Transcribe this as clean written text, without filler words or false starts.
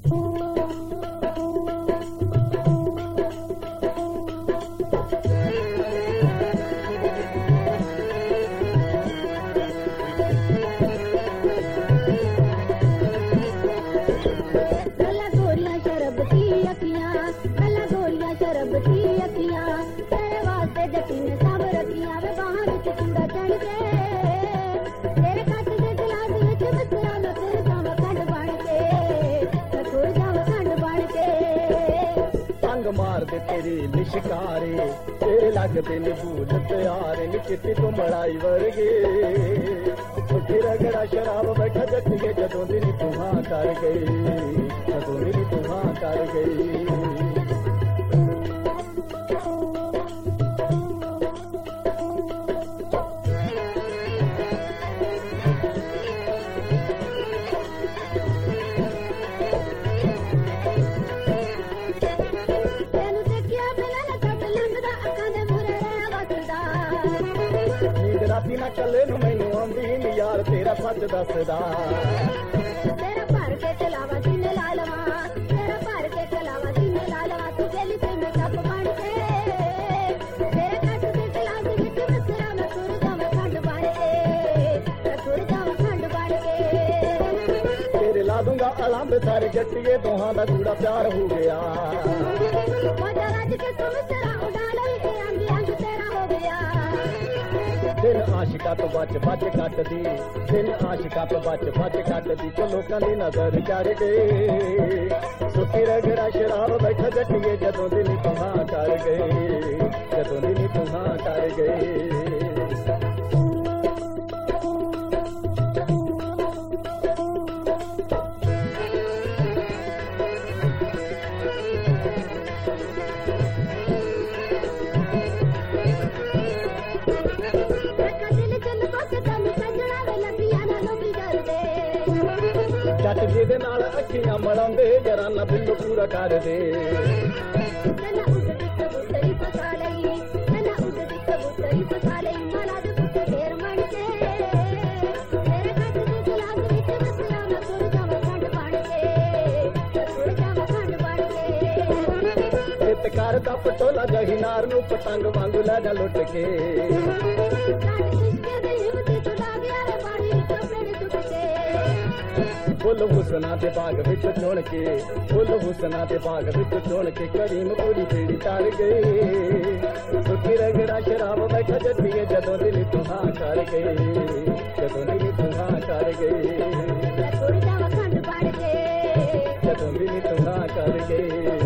मारदे तेरी लिशकारे तेरे लगदे ने भूल प्यारे नी चिट्टी तो मलाई वर्गे उठी रगड़ा शराब बैठा जट्टिए जदों दी नी तू हां कर गई जदों दी नी तू हां कर गई ना चले नू मैनू आंदी नी यार तेरा सच दसदा तेरा भर के चलावा सीने ला लवा तेरा भर के चलावा सीने ला लवा तू गेली ते मैं कप बन के तेरे कट दे गिलास विच मसरा मैं तुर जावां खंड बन के तुर जावां खंड बन के तेरे ला दूंगा अलांब सारे जट्टिए दोहां दा कूड़ा प्यार हो गया मजा रज के तुम तेरा उड़ा लई अंग अंग तेरा हो गया दिन आशिका तो बच बच कट दी दिन आशिका तो बच बच कट दी तो लोकां दी नजर चढ़ गई सुखी रगड़ा शराब बैठा जट्टिए जदों दी नी तुहां कर गई जदों दी नी तुहां कर गई जट जिहदे नाल अखियां मलांदे जरा ना बिल्लो पूरा कर दे नन्ना उड़दी कबूतरी फसा लई नन्ना उड़दी कबूतरी फसा लई माला दे पुत्ते ढेर मन के तेरे कट दे गिलास विच मसरा मैं तुर जावां खंड बन के तुर जावां खंड बन के चितकार दा पटोला जही नार नू पतंग वांगू लै जा लुट के फुल हुसना दे बाग विच चुन के फुल हुसना दे बाग विच चुन के करीम पूरी बेड़ी तर गई सुखी रगड़ा शराब बैठा जट्टिए जदों दी नी तुहां कर गई जदों दी नी तुहां कर गई तुर जावां खंड बन के जदों दी नी तुहां कर गई।